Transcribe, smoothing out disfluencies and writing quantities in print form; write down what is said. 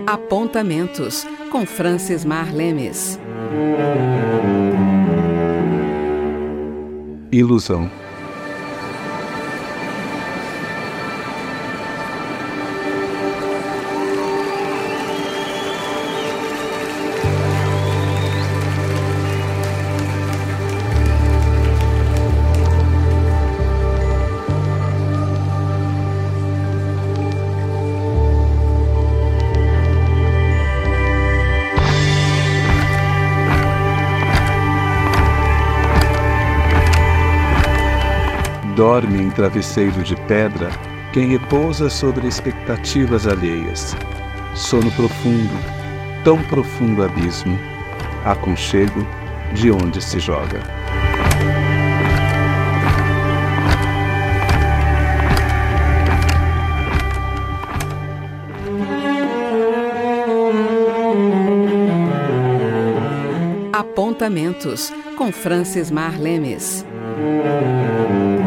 Apontamentos, com Francis Mar Lemes. Ilusão. Dorme em travesseiro de pedra quem repousa sobre expectativas alheias. Sono profundo, tão profundo abismo, aconchego de onde se joga. Apontamentos, com Francis Mar Lemes.